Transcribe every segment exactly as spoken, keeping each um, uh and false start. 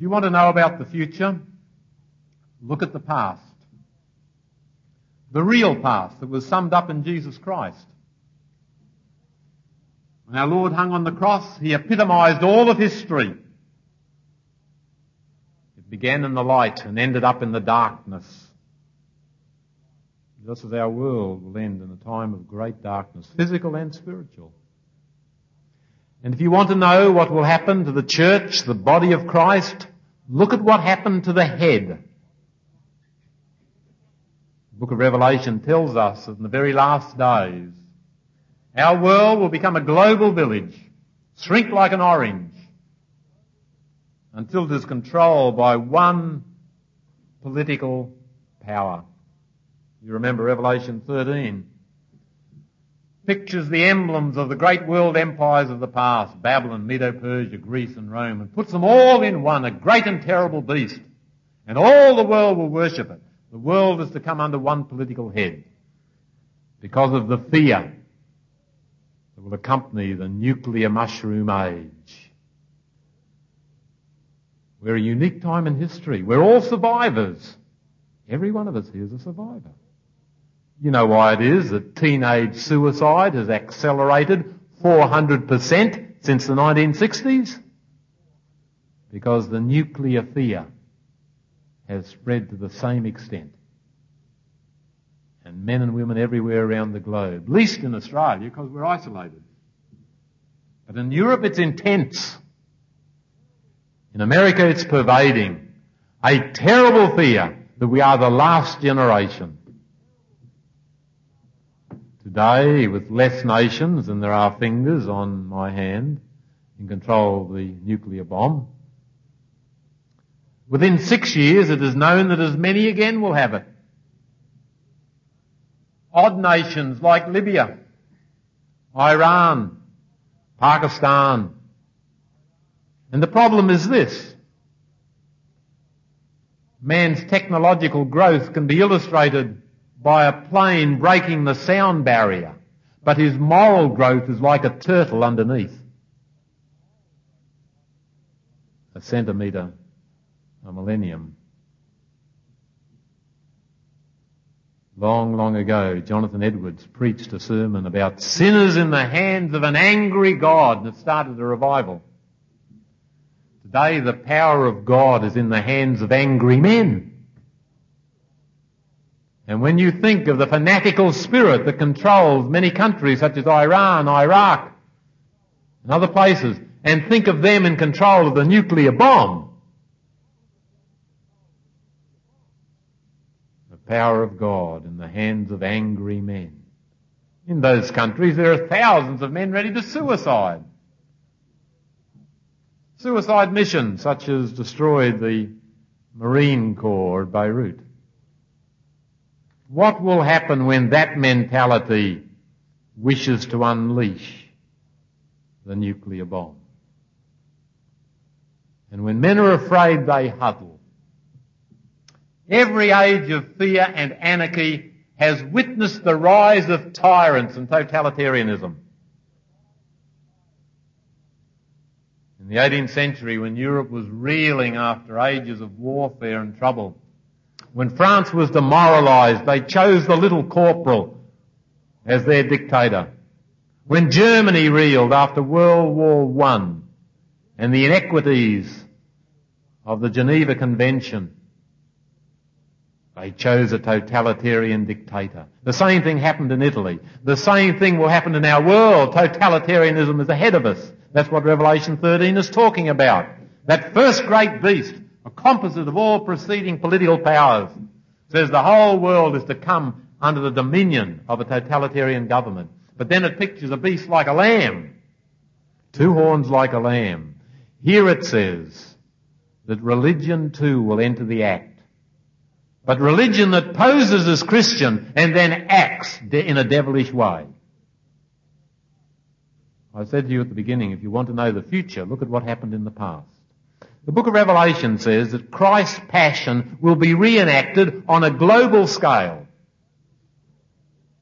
If you want to know about the future, look at the past. The real past that was summed up in Jesus Christ. When our Lord hung on the cross, he epitomised all of history. It began in the light and ended up in the darkness. Just as our world will end in a time of great darkness, physical and spiritual. And if you want to know what will happen to the church, the body of Christ, look at what happened to the head. The book of Revelation tells us that in the very last days, our world will become a global village, shrink like an orange, until it is controlled by one political power. You remember Revelation thirteen. Pictures the emblems of the great world empires of the past, Babylon, Medo-Persia, Greece and Rome, and puts them all in one, a great and terrible beast. And all the world will worship it. The world is to come under one political head because of the fear that will accompany the nuclear mushroom age. We're a unique time in history. We're all survivors. Every one of us here is a survivor. You know why it is that teenage suicide has accelerated four hundred percent since the nineteen sixties? Because the nuclear fear has spread to the same extent. And men and women everywhere around the globe, least in Australia because we're isolated. But in Europe it's intense. In America it's pervading. A terrible fear that we are the last generation. Today, with less nations than there are fingers on my hand in control of the nuclear bomb, within six years it is known that as many again will have it. Odd nations like Libya, Iran, Pakistan. And the problem is this. Man's technological growth can be illustrated by a plane breaking the sound barrier, but his moral growth is like a turtle underneath. A centimetre, a millennium. Long, long ago, Jonathan Edwards preached a sermon about sinners in the hands of an angry God, and it started a revival. Today, the power of God is in the hands of angry men. And when you think of the fanatical spirit that controls many countries such as Iran, Iraq, and other places, and think of them in control of the nuclear bomb, the power of God in the hands of angry men. In those countries there are thousands of men ready to suicide. Suicide missions such as destroyed the Marine Corps at Beirut. What will happen when that mentality wishes to unleash the nuclear bomb? And when men are afraid, they huddle. Every age of fear and anarchy has witnessed the rise of tyrants and totalitarianism. In the eighteenth century, when Europe was reeling after ages of warfare and trouble, when France was demoralised, they chose the little corporal as their dictator. When Germany reeled after World War One and the inequities of the Geneva Convention, they chose a totalitarian dictator. The same thing happened in Italy. The same thing will happen in our world. Totalitarianism is ahead of us. That's what Revelation thirteen is talking about. That first great beast, a composite of all preceding political powers, says the whole world is to come under the dominion of a totalitarian government. But then it pictures a beast like a lamb, two horns like a lamb. Here it says that religion too will enter the act. But religion that poses as Christian and then acts in a devilish way. I said to you at the beginning, if you want to know the future, look at what happened in the past. The book of Revelation says that Christ's passion will be reenacted on a global scale.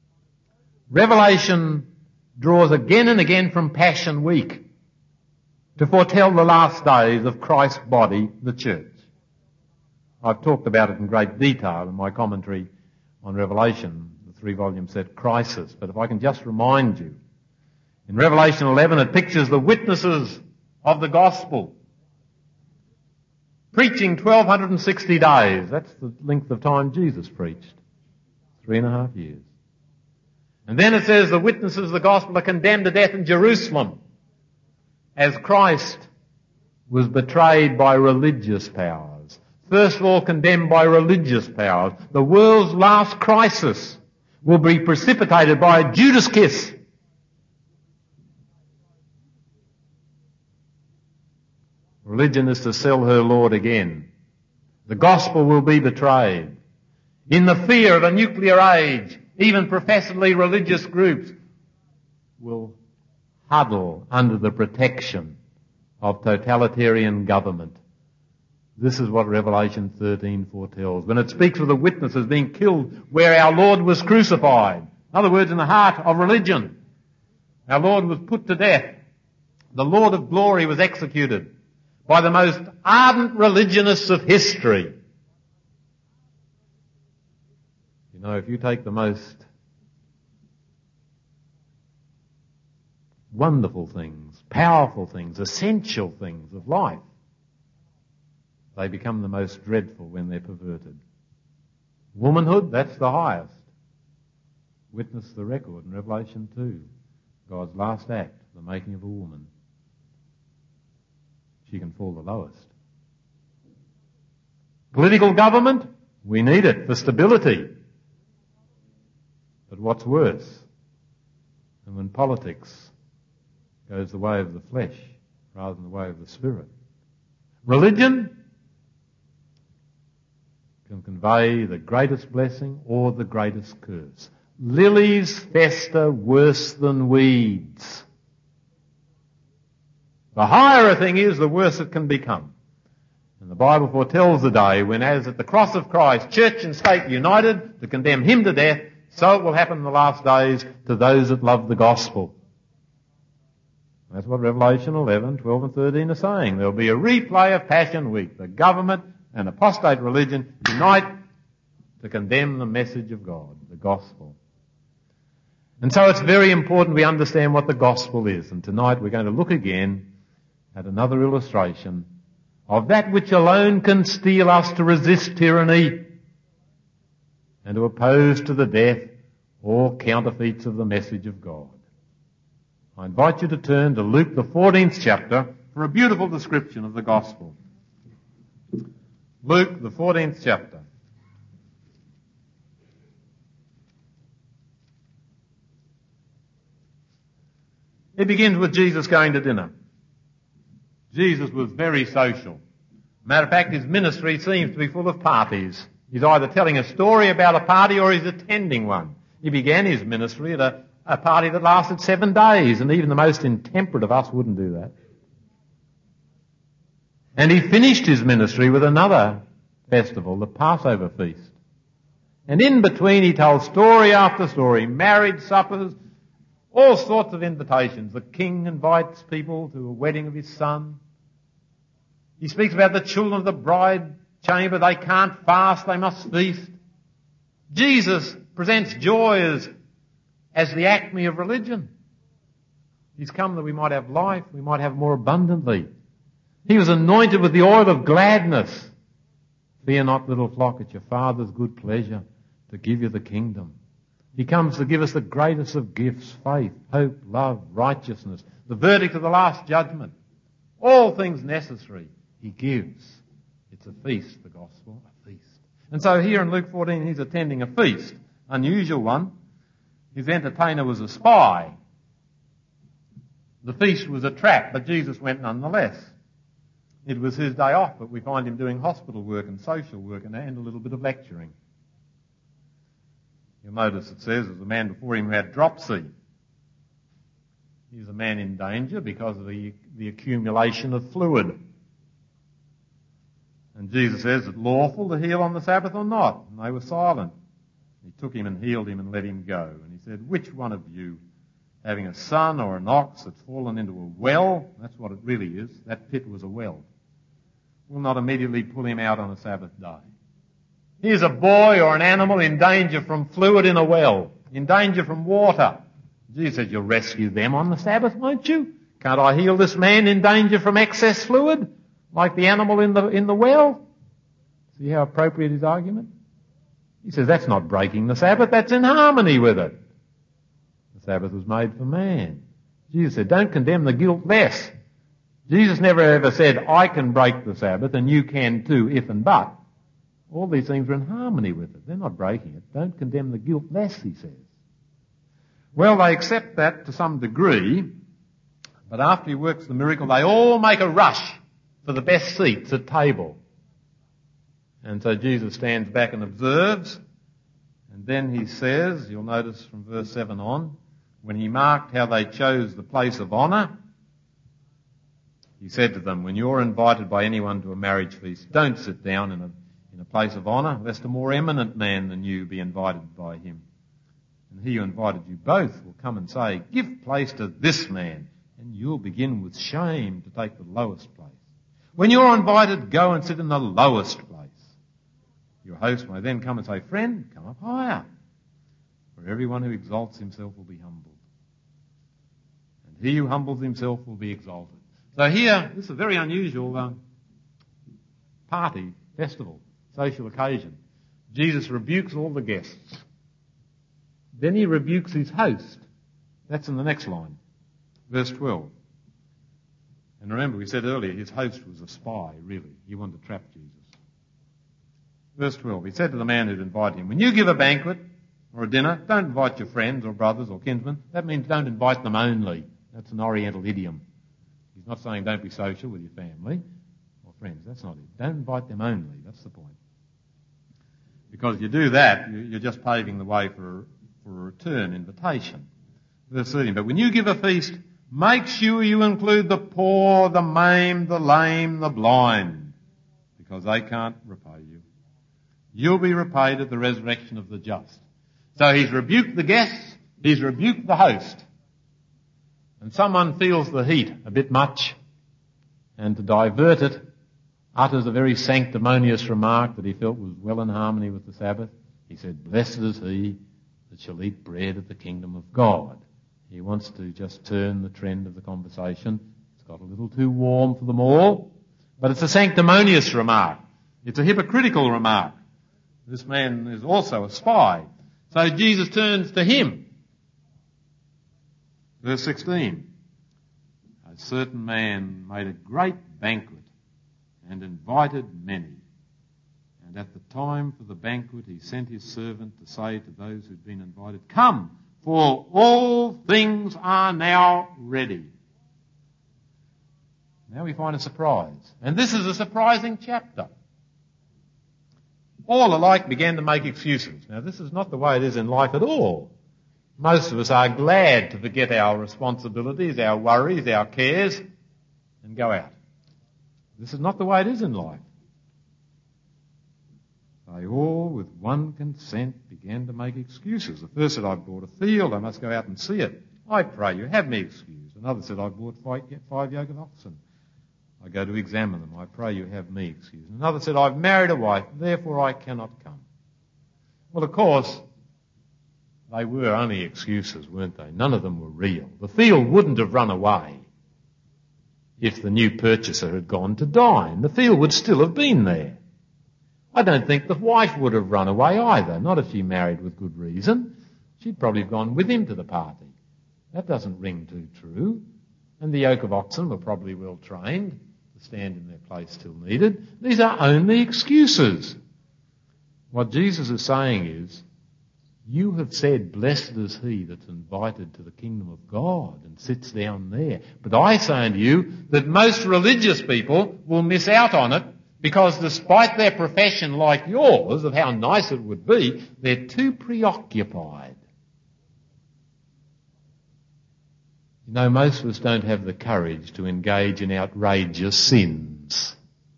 Revelation draws again and again from Passion Week. to foretell the last days of Christ's body, the church. I've talked about it in great detail in my commentary on Revelation, the three-volume set Crisis. But if I can just remind you, in Revelation eleven it pictures the witnesses of the gospel preaching twelve sixty days. That's the length of time Jesus preached. Three and a half years. And then it says the witnesses of the gospel are condemned to death in Jerusalem as Christ was betrayed by religious powers. First of all, condemned by religious powers. The world's last crisis will be precipitated by a Judas kiss. Religion is to sell her Lord again. The gospel will be betrayed. In the fear of a nuclear age, even professedly religious groups will huddle under the protection of totalitarian government. This is what Revelation thirteen foretells. When it speaks of the witnesses being killed where our Lord was crucified. In other words, in the heart of religion. Our Lord was put to death. The Lord of glory was executed by the most ardent religionists of history. You know, if you take the most wonderful things, powerful things, essential things of life, they become the most dreadful when they're perverted. Womanhood, that's the highest. Witness the record in Revelation two. God's last act, the making of a woman. She can fall the lowest. Political government, we need it for stability. But what's worse? And when politics goes the way of the flesh rather than the way of the spirit. Religion can convey the greatest blessing or the greatest curse. Lilies fester worse than weeds. The higher a thing is, the worse it can become. And the Bible foretells the day when, as at the cross of Christ, church and state united to condemn him to death, so it will happen in the last days to those that love the gospel. That's what Revelation eleven, twelve and thirteen are saying. There will be a replay of Passion Week. The government and apostate religion unite to condemn the message of God, the gospel. And so it's very important we understand what the gospel is. And tonight we're going to look again at another illustration of that which alone can steel us to resist tyranny and to oppose to the death all counterfeits of the message of God. I invite you to turn to Luke the fourteenth chapter for a beautiful description of the gospel. Luke the fourteenth chapter. It begins with Jesus going to dinner. Jesus was very social. Matter of fact, his ministry seems to be full of parties. He's either telling a story about a party or he's attending one. He began his ministry at a, a party that lasted seven days, and even the most intemperate of us wouldn't do that. And he finished his ministry with another festival, the Passover feast. And in between he told story after story, marriage suppers, all sorts of invitations. The king invites people to a wedding of his son. He speaks about the children of the bride chamber. They can't fast, they must feast. Jesus presents joy as, as the acme of religion. He's come that we might have life, we might have more abundantly. He was anointed with the oil of gladness. Fear not, little flock, it's your Father's good pleasure to give you the kingdom. He comes to give us the greatest of gifts, faith, hope, love, righteousness, the verdict of the last judgment. All things necessary he gives. It's a feast, the gospel, a feast. And so here in Luke fourteen, he's attending a feast, unusual one. His entertainer was a spy. The feast was a trap, but Jesus went nonetheless. It was his day off, but we find him doing hospital work and social work and, and a little bit of lecturing. You'll notice it says there's a man before him who had dropsy. He's a man in danger because of the, the accumulation of fluid. And Jesus says, is it lawful to heal on the Sabbath or not? And they were silent. He took him and healed him and let him go. And he said, which one of you, having a son or an ox that's fallen into a well, that's what it really is, that pit was a well, will not immediately pull him out on a Sabbath day. Here's a boy or an animal in danger from fluid in a well, in danger from water. Jesus said, you'll rescue them on the Sabbath, won't you? Can't I heal this man in danger from excess fluid, like the animal in the, in the well? See how appropriate his argument? He says, that's not breaking the Sabbath, that's in harmony with it. The Sabbath was made for man. Jesus said, don't condemn the guiltless. Jesus never ever said, I can break the Sabbath and you can too, if and but. All these things are in harmony with it. They're not breaking it. Don't condemn the guiltless, he says. Well, they accept that to some degree, but after he works the miracle, they all make a rush for the best seats at table. And so Jesus stands back and observes, and then he says, you'll notice from verse seven on, when he marked how they chose the place of honour, he said to them, when you're invited by anyone to a marriage feast, don't sit down in a, in a place of honour, lest a more eminent man than you be invited by him. And he who invited you both will come and say, give place to this man, and you'll begin with shame to take the lowest place. When you're invited, go and sit in the lowest place. Your host may then come and say, friend, come up higher. For everyone who exalts himself will be humbled, and he who humbles himself will be exalted. So here, this is a very unusual uh, party, festival, social occasion. Jesus rebukes all the guests. Then he rebukes his host. That's in the next line, verse twelve. And remember, we said earlier, his host was a spy, really. He wanted to trap Jesus. Verse twelve, he said to the man who'd invited him, when you give a banquet or a dinner, don't invite your friends or brothers or kinsmen. That means don't invite them only. That's an Oriental idiom. He's not saying don't be social with your family or friends. That's not it. Don't invite them only. That's the point. Because you do that, you're just paving the way for, for a return invitation. Verse thirteen, but when you give a feast, make sure you include the poor, the maimed, the lame, the blind, because they can't repay you. You'll be repaid at the resurrection of the just. So he's rebuked the guests, he's rebuked the host. And someone feels the heat a bit much, and to divert it, utters a very sanctimonious remark that he felt was well in harmony with the Sabbath. He said, blessed is he that shall eat bread of the kingdom of God. He wants to just turn the trend of the conversation. It's got a little too warm for them all, but it's a sanctimonious remark. It's a hypocritical remark. This man is also a spy. So Jesus turns to him. Verse sixteen. A certain man made a great banquet and invited many. And at the time for the banquet he sent his servant to say to those who'd been invited, come, for all things are now ready. Now we find a surprise. And this is a surprising chapter. All alike began to make excuses. Now this is not the way it is in life at all. Most of us are glad to forget our responsibilities, our worries, our cares, and go out. This is not the way it is in life. They all, with one consent, began to make excuses. The first said, I've bought a field, I must go out and see it. I pray you, have me excused. Another said, I've bought five, five yoke of oxen. I go to examine them. I pray you, have me excused. Another said, I've married a wife, therefore I cannot come. Well, of course, they were only excuses, weren't they? None of them were real. The field wouldn't have run away if the new purchaser had gone to dine. The field would still have been there. I don't think the wife would have run away either, not if she married with good reason. She'd probably have gone with him to the party. That doesn't ring too true. And the yoke of oxen were probably well trained to stand in their place till needed. These are only excuses. What Jesus is saying is, you have said, blessed is he that's invited to the kingdom of God and sits down there. But I say unto you that most religious people will miss out on it because despite their profession like yours of how nice it would be, they're too preoccupied. You know, most of us don't have the courage to engage in outrageous sins.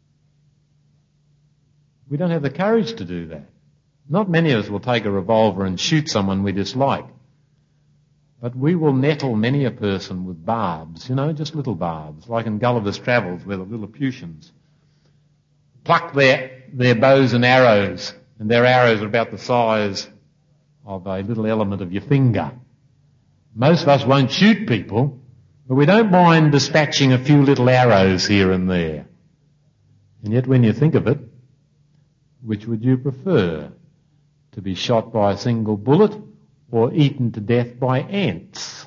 We don't have the courage to do that. Not many of us will take a revolver and shoot someone we dislike. But we will nettle many a person with barbs, you know, just little barbs, like in Gulliver's Travels where the Lilliputians pluck their, their bows and arrows, and their arrows are about the size of a little element of your finger. Most of us won't shoot people, but we don't mind dispatching a few little arrows here and there. And yet when you think of it, which would you prefer? To be shot by a single bullet or eaten to death by ants?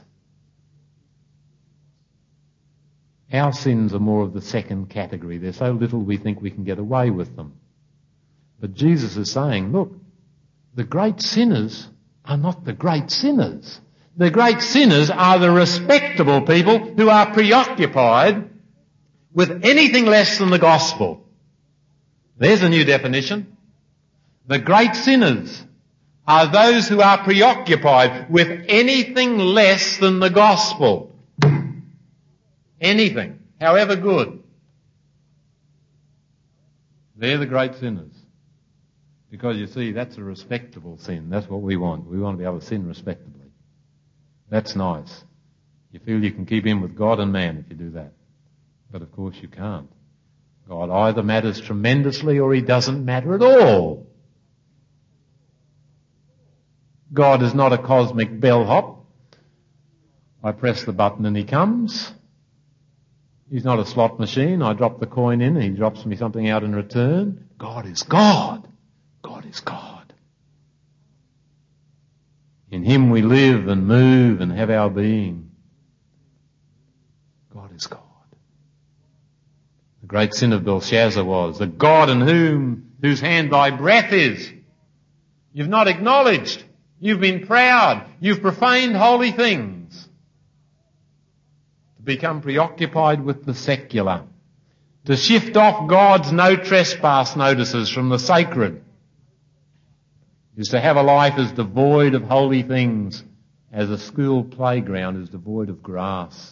Our sins are more of the second category. They're so little we think we can get away with them. But Jesus is saying, look, the great sinners are not the great sinners. The great sinners are the respectable people who are preoccupied with anything less than the gospel. There's a new definition. The great sinners are those who are preoccupied with anything less than the gospel. Anything, however good. They're the great sinners. Because you see, that's a respectable sin. That's what we want. We want to be able to sin respectably. That's nice. You feel you can keep in with God and man if you do that. But of course you can't. God either matters tremendously or he doesn't matter at all. God is not a cosmic bellhop. I press the button and he comes. He's not a slot machine. I drop the coin in and he drops me something out in return. God is God. God is God. In him we live and move and have our being. God is God. The great sin of Belshazzar was the God in whom, whose hand thy breath is. You've not acknowledged. You've been proud. You've profaned holy things. To become preoccupied with the secular. To shift off God's no trespass notices from the sacred. Is to have a life as devoid of holy things as a school playground is devoid of grass.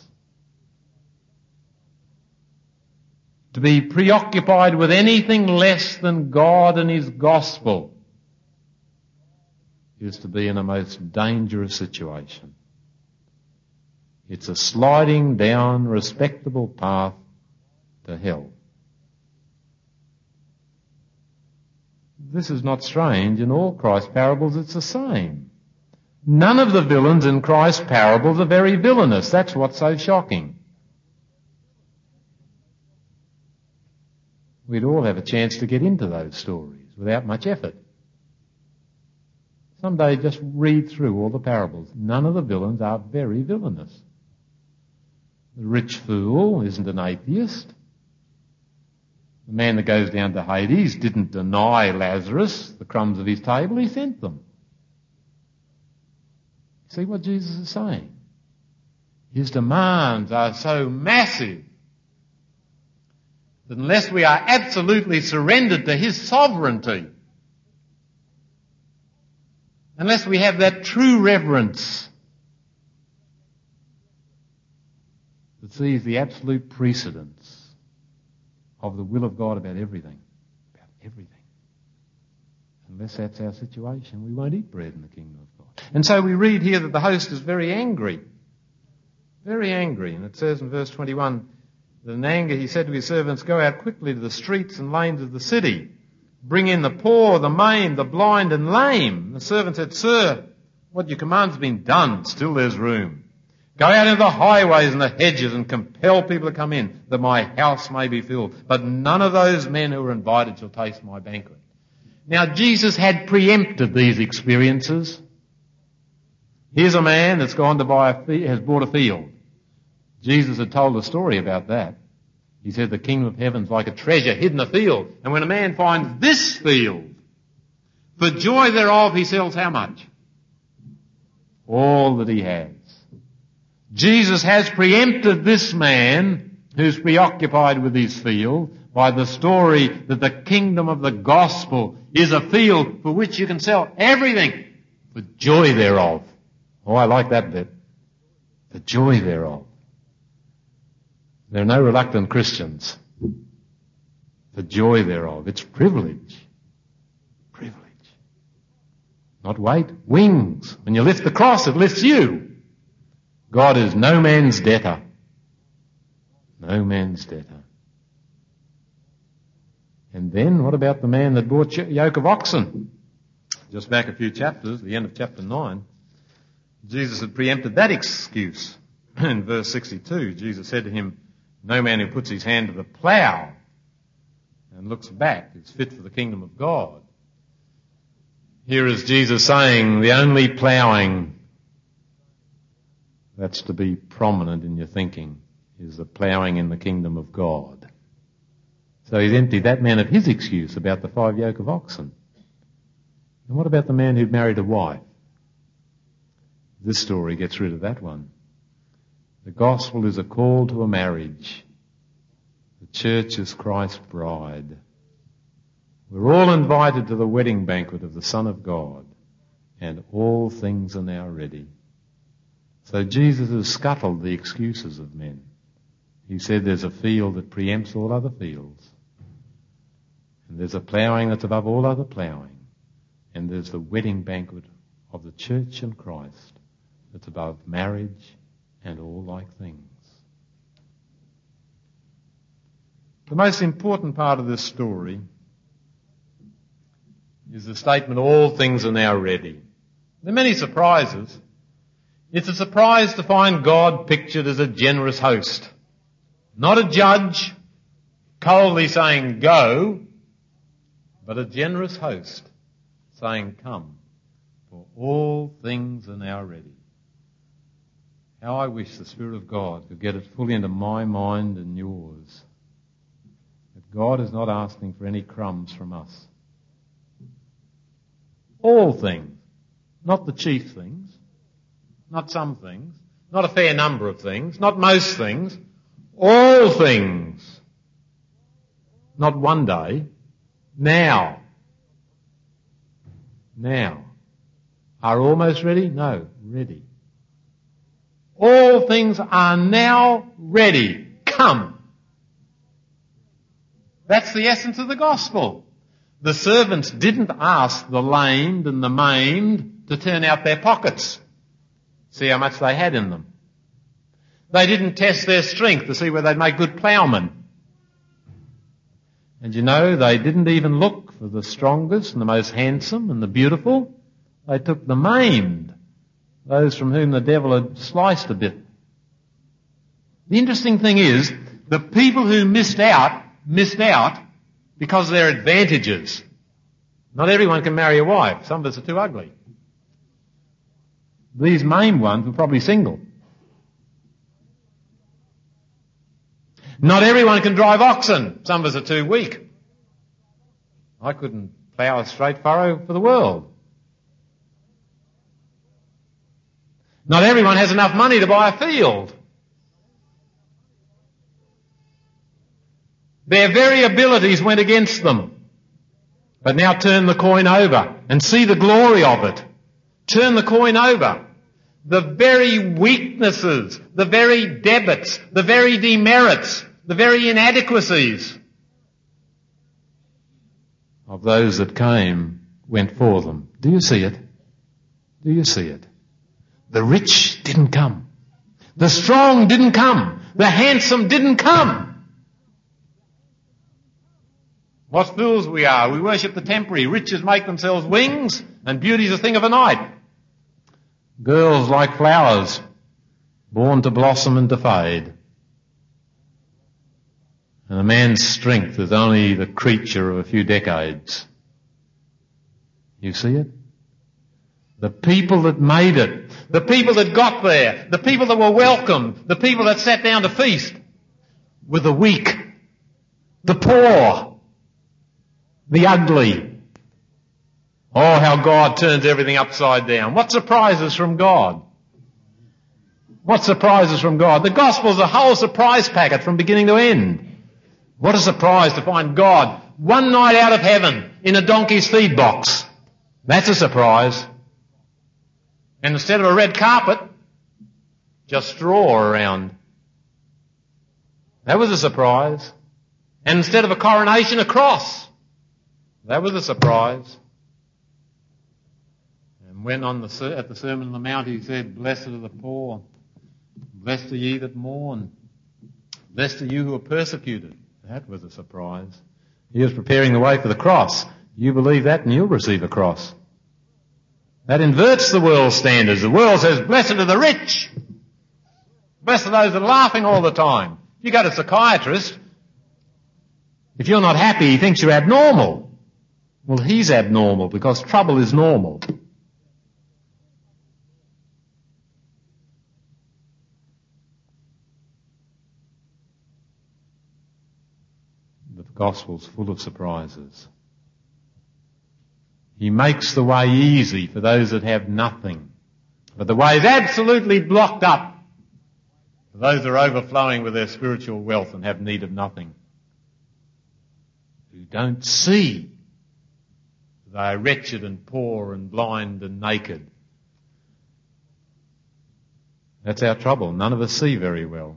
To be preoccupied with anything less than God and his gospel is to be in a most dangerous situation. It's a sliding down respectable path to hell. This is not strange. In all Christ's parables it's the same. None of the villains in Christ's parables are very villainous. That's what's so shocking. We'd all have a chance to get into those stories without much effort. Someday just read through all the parables. None of the villains are very villainous. The rich fool isn't an atheist. The man that goes down to Hades didn't deny Lazarus the crumbs of his table, he sent them. See what Jesus is saying? His demands are so massive that unless we are absolutely surrendered to his sovereignty, unless we have that true reverence that sees the absolute precedence of the will of God about everything, about everything. Unless that's our situation, we won't eat bread in the kingdom of God. And so we read here that the host is very angry. Very angry. And it says in verse twenty-one, that in anger he said to his servants, go out quickly to the streets and lanes of the city. Bring in the poor, the maimed, the blind and lame. The servant said, Sir, what you command has been done. Still there's room. Go out into the highways and the hedges and compel people to come in, that my house may be filled. But none of those men who are invited shall taste my banquet. Now Jesus had preempted these experiences. Here's a man that's gone to buy a field, has bought a field. Jesus had told a story about that. He said the kingdom of heaven's like a treasure hid in a field. And when a man finds this field, for joy thereof he sells how much? All that he has. Jesus has preempted this man who's preoccupied with his field by the story that the kingdom of the gospel is a field for which you can sell everything for joy thereof. Oh, I like that bit. The joy thereof. There are no reluctant Christians. The joy thereof. It's privilege. Privilege. Not weight. Wings. When you lift the cross, it lifts you. God is no man's debtor. No man's debtor. And then what about the man that bought a yoke of oxen? Just back a few chapters, the end of chapter nine, Jesus had preempted that excuse. In verse sixty-two, Jesus said to him, no man who puts his hand to the plough and looks back is fit for the kingdom of God. Here is Jesus saying the only ploughing that's to be prominent in your thinking is the ploughing in the kingdom of God. So he's emptied that man of his excuse about the five yoke of oxen. And what about the man who'd married a wife? This story gets rid of that one. The gospel is a call to a marriage. The church is Christ's bride. We're all invited to the wedding banquet of the Son of God, and all things are now ready. So Jesus has scuttled the excuses of men. He said there's a field that preempts all other fields. And there's a ploughing that's above all other ploughing. And there's the wedding banquet of the church and Christ that's above marriage and all like things. The most important part of this story is the statement, all things are now ready. There are many surprises. It's a surprise to find God pictured as a generous host. Not a judge coldly saying go, but a generous host saying come, for all things are now ready. How I wish the Spirit of God could get it fully into my mind and yours. That God is not asking for any crumbs from us. All things, not the chief things, not some things, not a fair number of things, not most things, all things. Not one day, now. Now. Are almost ready? No, ready. All things are now ready. Come. That's the essence of the gospel. The servants didn't ask the lamed and the maimed to turn out their pockets, see how much they had in them. They didn't test their strength to see whether they'd make good ploughmen. And you know, they didn't even look for the strongest and the most handsome and the beautiful. They took the maimed, those from whom the devil had sliced a bit. The interesting thing is, the people who missed out, missed out because of their advantages. Not everyone can marry a wife. Some of us are too ugly. These maimed ones were probably single. Not everyone can drive oxen. Some of us are too weak. I couldn't plough a straight furrow for the world. Not everyone has enough money to buy a field. Their very abilities went against them. But now turn the coin over and see the glory of it. Turn the coin over. The very weaknesses, the very debits, the very demerits, the very inadequacies of those that came went for them. Do you see it? Do you see it? The rich didn't come. The strong didn't come. The handsome didn't come. What fools we are. We worship the temporary. Riches make themselves wings and beauty's a thing of a night. Girls like flowers, born to blossom and to fade. And a man's strength is only the creature of a few decades. You see it? The people that made it, the people that got there, the people that were welcomed, the people that sat down to feast were the weak, the poor, the ugly. Oh, how God turns everything upside down. What surprises from God? What surprises from God? The gospel's a whole surprise packet from beginning to end. What a surprise to find God one night out of heaven in a donkey's feed box. That's a surprise. And instead of a red carpet, just straw around. That was a surprise. And instead of a coronation, a cross. That was a surprise. And when on the, at the Sermon on the Mount he said, blessed are the poor Blessed are ye that mourn. Blessed are you who are persecuted. That was a surprise. He was preparing the way for the cross. You believe that and you'll receive a cross. That inverts the world's standards. The world says, blessed are the rich. Blessed are those that are laughing all the time. If you go to a psychiatrist, if you're not happy, he thinks you're abnormal. Well, he's abnormal because trouble is normal. But the gospel's full of surprises. He makes the way easy for those that have nothing. But the way is absolutely blocked up for those that are overflowing with their spiritual wealth and have need of nothing. Who don't see. They are wretched and poor and blind and naked. That's our trouble. None of us see very well.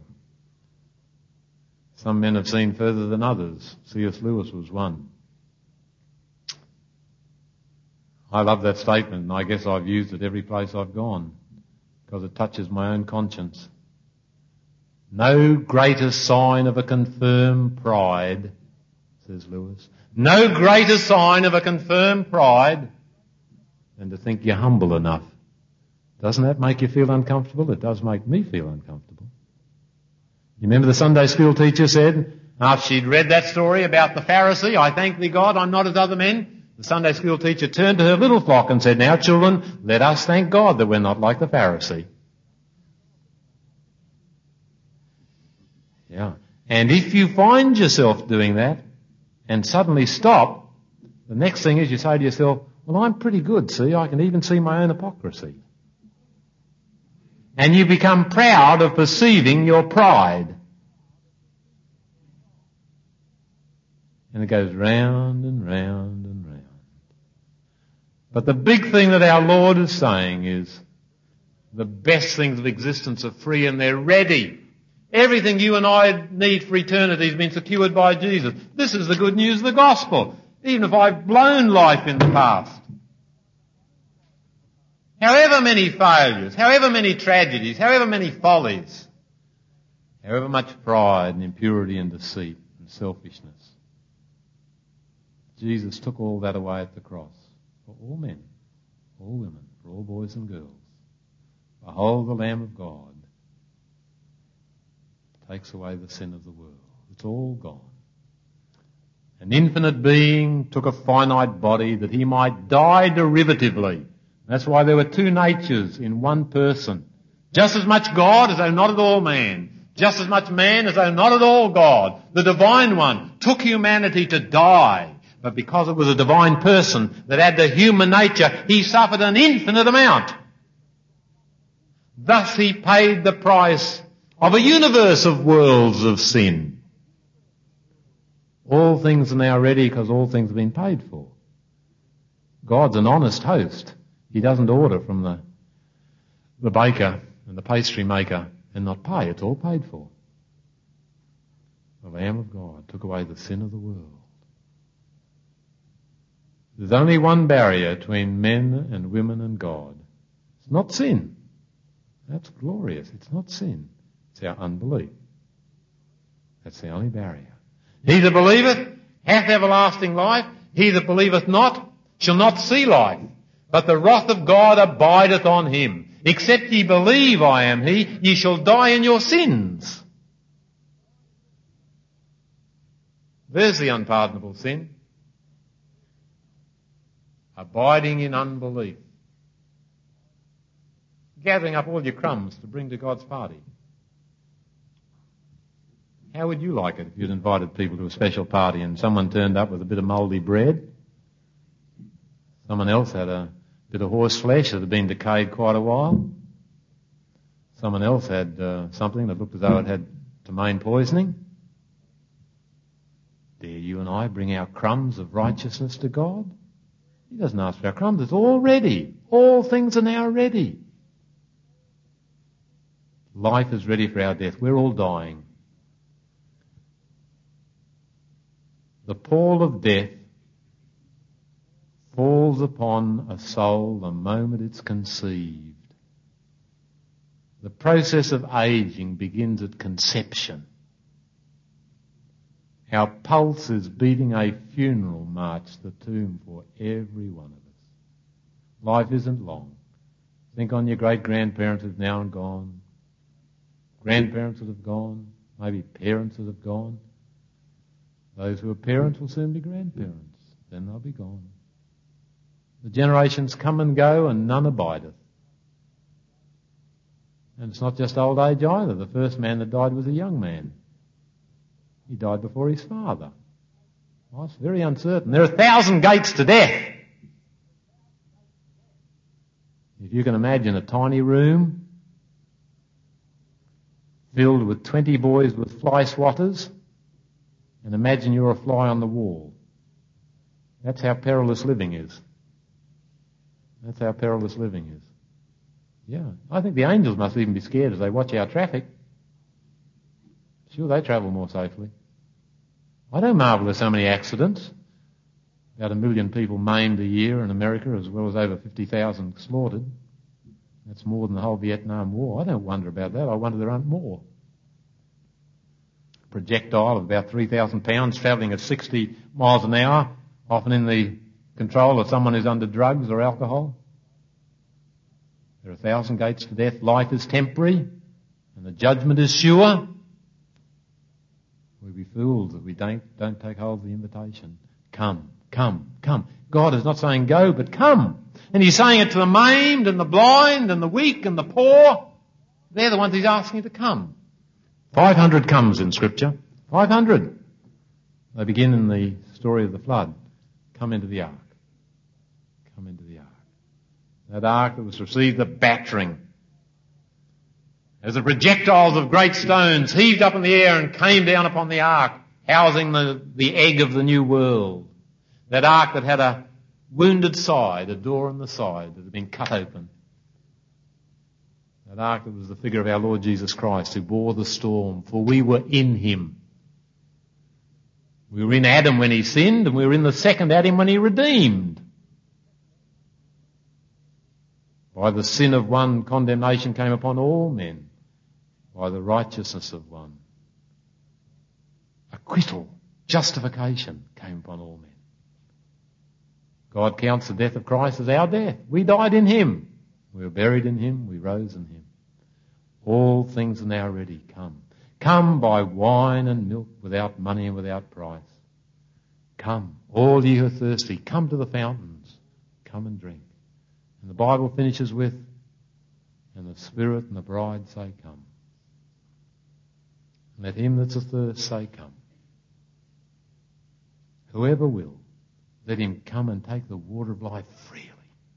Some men have seen further than others. C S Lewis was one. I love that statement, and I guess I've used it every place I've gone because it touches my own conscience. No greater sign of a confirmed pride, says Lewis, no greater sign of a confirmed pride than to think you're humble enough. Doesn't that make you feel uncomfortable? It does make me feel uncomfortable. You remember the Sunday school teacher said, after she'd read that story about the Pharisee, I thank thee God, I'm not as other men. The Sunday school teacher turned to her little flock and said, now children, let us thank God that we're not like the Pharisee. Yeah. And if you find yourself doing that and suddenly stop, the next thing is you say to yourself, well, I'm pretty good, see, I can even see my own hypocrisy. And you become proud of perceiving your pride. And it goes round and round and round. But the big thing that our Lord is saying is the best things of existence are free and they're ready. Everything you and I need for eternity has been secured by Jesus. This is the good news of the gospel. Even if I've blown life in the past. However many failures, however many tragedies, however many follies, however much pride and impurity and deceit and selfishness, Jesus took all that away at the cross for all men, all women, for all boys and girls. Behold the Lamb of God takes away the sin of the world. It's all gone. An infinite being took a finite body that he might die derivatively. That's why there were two natures in one person. Just as much God as though not at all man. Just as much man as though not at all God. The divine one took humanity to die. But because it was a divine person that had the human nature, he suffered an infinite amount. Thus he paid the price of a universe of worlds of sin. All things are now ready because all things have been paid for. God's an honest host. He doesn't order from the, the baker and the pastry maker and not pay. It's all paid for. The Lamb of God took away the sin of the world. There's only one barrier between men and women and God. It's not sin. That's glorious. It's not sin. It's our unbelief. That's the only barrier. He that believeth hath everlasting life. He that believeth not shall not see life. But the wrath of God abideth on him. Except ye believe I am he, ye shall die in your sins. There's the unpardonable sin. Abiding in unbelief. Gathering up all your crumbs to bring to God's party. How would you like it if you'd invited people to a special party and someone turned up with a bit of mouldy bread? Someone else had a bit of horse flesh that had been decayed quite a while. Someone else had uh, something that looked as though it had ptomaine poisoning. Dare you and I bring our crumbs of righteousness to God? He doesn't ask for our crumbs. It's all ready. All things are now ready. Life is ready for our death. We're all dying. The pall of death falls upon a soul the moment it's conceived. The process of aging begins at conception. Our pulse is beating a funeral march to the tomb for every one of us. Life isn't long. Think on your great-grandparents who've now and gone, grandparents that have gone, maybe parents that have gone. Those who are parents will soon be grandparents. Then they'll be gone. The generations come and go and none abideth. And it's not just old age either. The first man that died was a young man. He died before his father. Well, it's very uncertain. There are a thousand gates to death. If you can imagine a tiny room filled with twenty boys with fly swatters, and imagine you're a fly on the wall. That's how perilous living is. That's how perilous living is. Yeah. I think the angels must even be scared as they watch our traffic. Sure, they travel more safely. I don't marvel there's so many accidents. About a million people maimed a year in America, as well as over fifty thousand slaughtered. That's more than the whole Vietnam War. I don't wonder about that. I wonder there aren't more. A projectile of about three thousand pounds travelling at sixty miles an hour, often in the control of someone who's under drugs or alcohol. There are a thousand gates to death. Life is temporary, and the judgment is sure. We'd be fools if we don't, don't take hold of the invitation. Come, come, come. God is not saying go, but come. And He's saying it to the maimed and the blind and the weak and the poor. They're the ones He's asking to come. five hundred comes in Scripture. five hundred. They begin in the story of the flood. Come into the ark. Come into the ark. That ark that was received the battering as the projectiles of great stones heaved up in the air and came down upon the ark, housing the, the egg of the new world. That ark that had a wounded side, a door in the side that had been cut open. That ark that was the figure of our Lord Jesus Christ, who bore the storm, for we were in Him. We were in Adam when he sinned, and we were in the second Adam when he redeemed. By the sin of one, condemnation came upon all men. By the righteousness of one, acquittal, justification came upon all men. God counts the death of Christ as our death. We died in Him. We were buried in Him. We rose in Him. All things are now ready. Come. Come by wine and milk, without money and without price. Come, all ye who are thirsty, come to the fountains. Come and drink. And the Bible finishes with, and the Spirit and the bride say, come. Let him that's athirst say, come. Whoever will, let him come and take the water of life freely.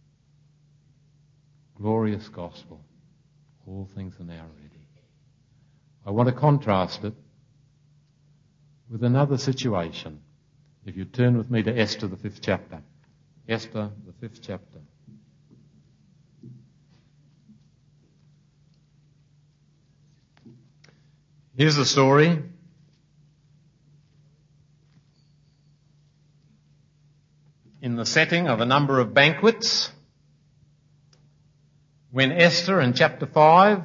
Glorious gospel. All things are now ready. I want to contrast it with another situation. If you turn with me to Esther, the fifth chapter. Esther, the fifth chapter. Here's the story. In the setting of a number of banquets, when Esther in chapter five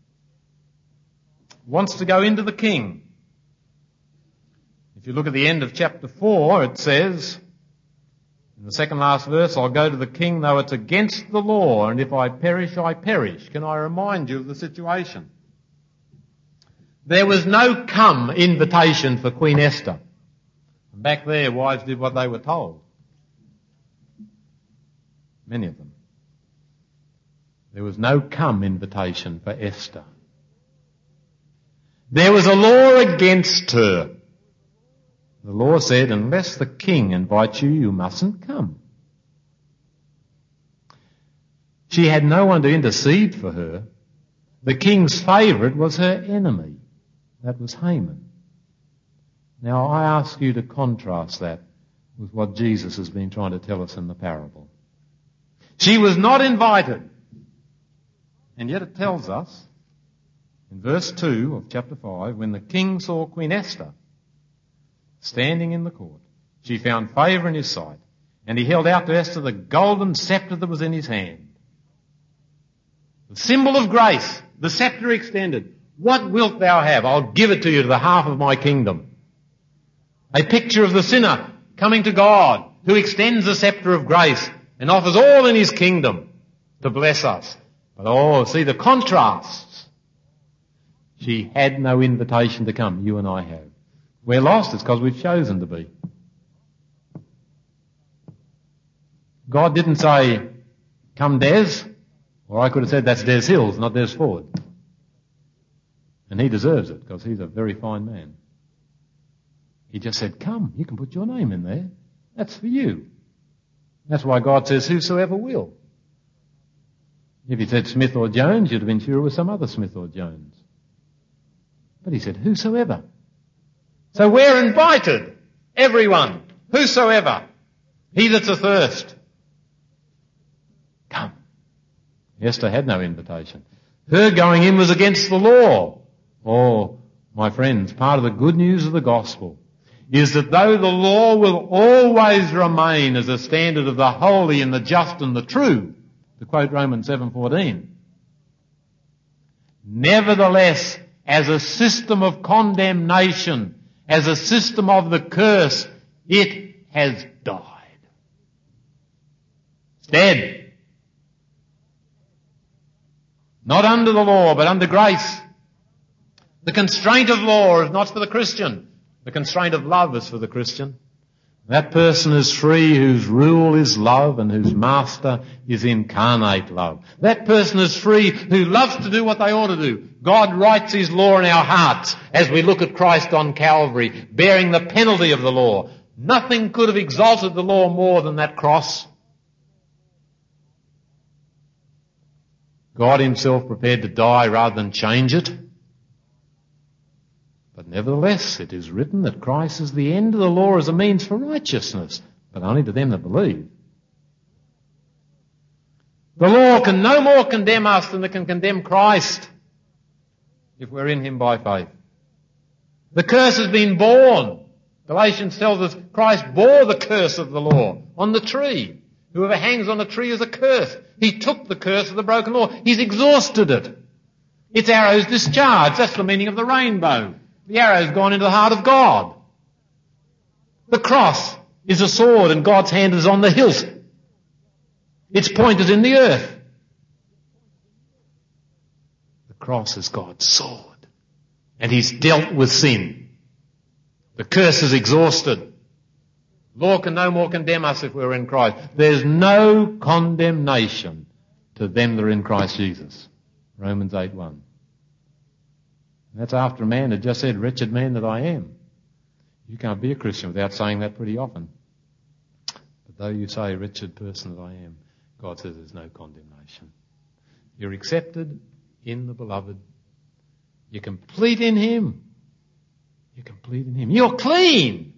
wants to go into the king. If you look at the end of chapter four, it says, in the second last verse, I'll go to the king though it's against the law, and if I perish, I perish. Can I remind you of the situation? There was no come invitation for Queen Esther. And back there, wives did what they were told. Many of them. There was no come invitation for Esther. There was a law against her. The law said, unless the king invites you, you mustn't come. She had no one to intercede for her. The king's favourite was her enemy. That was Haman. Now I ask you to contrast that with what Jesus has been trying to tell us in the parable. She was not invited. And yet it tells us in verse two of chapter five, when the king saw Queen Esther standing in the court, she found favour in his sight, and he held out to Esther the golden sceptre that was in his hand. The symbol of grace. the sceptre extended. What wilt thou have? I'll give it to you to the half of my kingdom. A picture of the sinner coming to God, who extends the sceptre of grace and offers all in his kingdom to bless us. But oh, see the contrasts. She had no invitation to come. You and I have. We're lost. It's because we've chosen to be. God didn't say, come Des, or I could have said that's Des Hills, not Des Ford. And he deserves it because he's a very fine man. He just said, come, you can put your name in there. That's for you. That's why God says, whosoever will. If he said Smith or Jones, you'd have been sure it was some other Smith or Jones. But he said, whosoever. So we're invited. Everyone. Whosoever. He that's athirst. Come. Esther had no invitation. Her going in was against the law. Oh, my friends, part of the good news of the gospel is that though the law will always remain as a standard of the holy and the just and the true, to quote Romans seven fourteen, nevertheless, as a system of condemnation, as a system of the curse, it has died. It's dead. Not under the law, but under grace. The constraint of law is not for the Christian. The constraint of love is for the Christian. That person is free whose rule is love and whose master is incarnate love. That person is free who loves to do what they ought to do. God writes his law in our hearts as we look at Christ on Calvary, bearing the penalty of the law. Nothing could have exalted the law more than that cross. God himself prepared to die rather than change it. But nevertheless, it is written that Christ is the end of the law as a means for righteousness, but only to them that believe. The law can no more condemn us than it can condemn Christ if we're in him by faith. The curse has been borne. Galatians tells us Christ bore the curse of the law on the tree. Whoever hangs on a tree is a curse. He took the curse of the broken law. He's exhausted it. Its arrows discharged. That's the meaning of the rainbow. The arrow's gone into the heart of God. The cross is a sword and God's hand is on the hilt. Its point is in the earth. The cross is God's sword. And he's dealt with sin. The curse is exhausted. Law can no more condemn us if we're in Christ. There's no condemnation to them that are in Christ Jesus. Romans eight one. That's after a man had just said, wretched man that I am. You can't be a Christian without saying that pretty often. But though you say, wretched person that I am, God says there's no condemnation. You're accepted in the beloved. You're complete in him. You're complete in him. You're clean.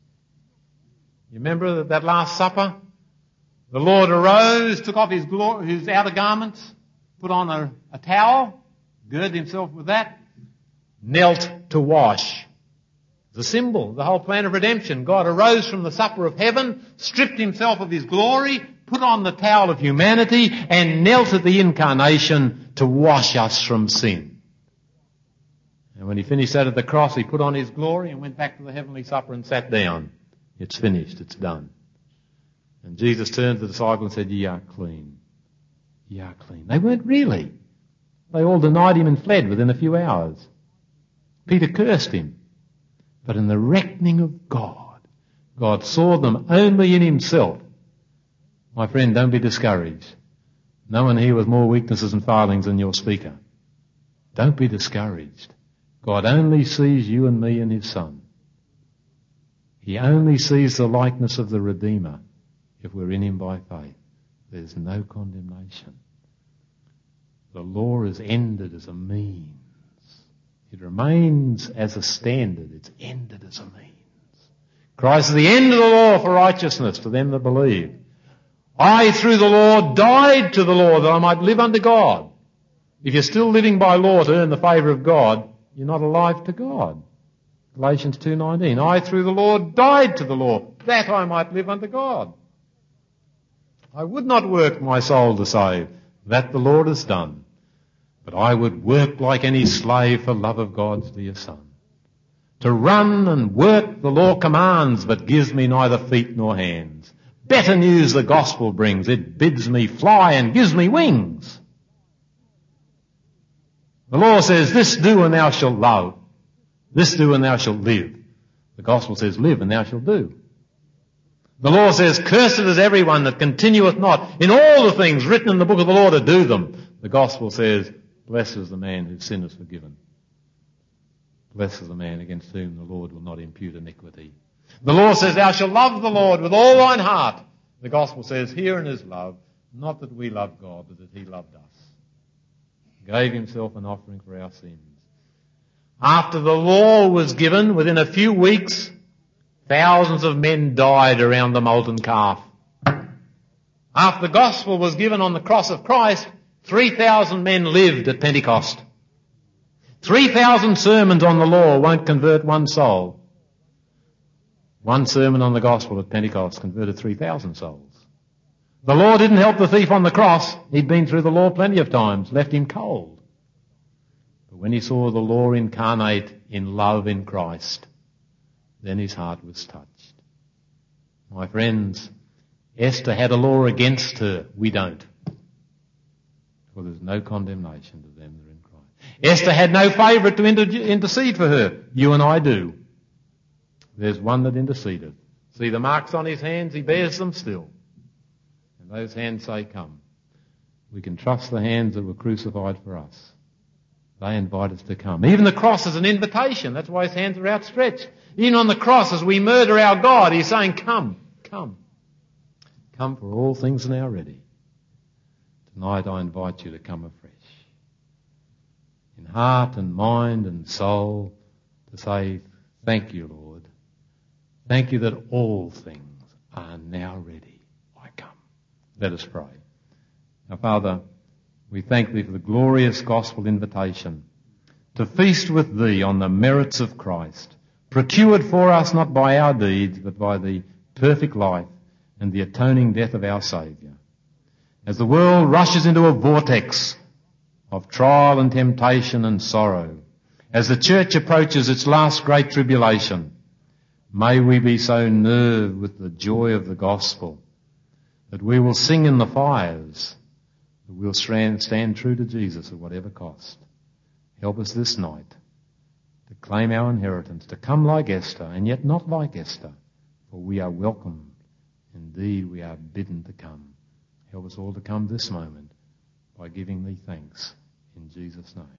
You remember that, that Last Supper? The Lord arose, took off his, glory, his outer garments, put on a, a towel, girded himself with that, knelt to wash. The symbol, the whole plan of redemption. God arose from the supper of heaven, stripped himself of his glory, put on the towel of humanity, and knelt at the incarnation to wash us from sin. And when he finished that at the cross, he put on his glory and went back to the heavenly supper and sat down. It's finished. It's done. And Jesus turned to the disciples and said, ye are clean. Ye are clean. They weren't really. They all denied him and fled within a few hours. Peter cursed him. But in the reckoning of God, God saw them only in himself. My friend, don't be discouraged. No one here with more weaknesses and failings than your speaker. Don't be discouraged. God only sees you and me in his Son. He only sees the likeness of the Redeemer if we're in him by faith. There's no condemnation. The law is ended as a means. It remains as a standard. It's ended as a means. Christ is the end of the law for righteousness to them that believe. I, through the law, died to the law that I might live unto God. If you're still living by law to earn the favour of God, you're not alive to God. Galatians two nineteen. I, through the law, died to the law that I might live unto God. I would not work my soul to save. That the Lord has done. But I would work like any slave for love of God's dear Son. To run and work the law commands, but gives me neither feet nor hands. Better news the gospel brings. It bids me fly and gives me wings. The law says, this do and thou shalt love. This do and thou shalt live. The gospel says, live and thou shalt do. The law says, cursed is everyone that continueth not in all the things written in the book of the law to do them. The gospel says, blessed is the man whose sin is forgiven. Blessed is the man against whom the Lord will not impute iniquity. The law says, thou shalt love the Lord with all thine heart. The gospel says, herein is love, not that we loved God, but that he loved us. Gave himself an offering for our sins. After the law was given, within a few weeks, thousands of men died around the molten calf. After the gospel was given on the cross of Christ, three thousand men lived at Pentecost. three thousand sermons on the law won't convert one soul. One sermon on the gospel at Pentecost converted three thousand souls. The law didn't help the thief on the cross. He'd been through the law plenty of times, left him cold. But when he saw the law incarnate in love in Christ, then his heart was touched. My friends, Esther had a law against her. We don't. For there's no condemnation to them that are in Christ. Esther had no favourite to inter- intercede for her. You and I do. There's one that interceded. See the marks on his hands? He bears them still. And those hands say, come. We can trust the hands that were crucified for us. They invite us to come. Even the cross is an invitation. That's why his hands are outstretched. Even on the cross, as we murder our God, he's saying, come, come. Come, for all things are now ready. Tonight I invite you to come afresh. In heart and mind and soul, to say, thank you, Lord. Thank you that all things are now ready. I come. Let us pray. Now, Father, we thank thee for the glorious gospel invitation to feast with thee on the merits of Christ, procured for us not by our deeds, but by the perfect life and the atoning death of our Saviour. As the world rushes into a vortex of trial and temptation and sorrow, as the church approaches its last great tribulation, may we be so nerved with the joy of the gospel that we will sing in the fires, that we'll stand, stand true to Jesus at whatever cost. Help us this night to claim our inheritance, to come like Esther, and yet not like Esther, for we are welcomed. Indeed, we are bidden to come. Help us all to come this moment by giving thee thanks in Jesus' name.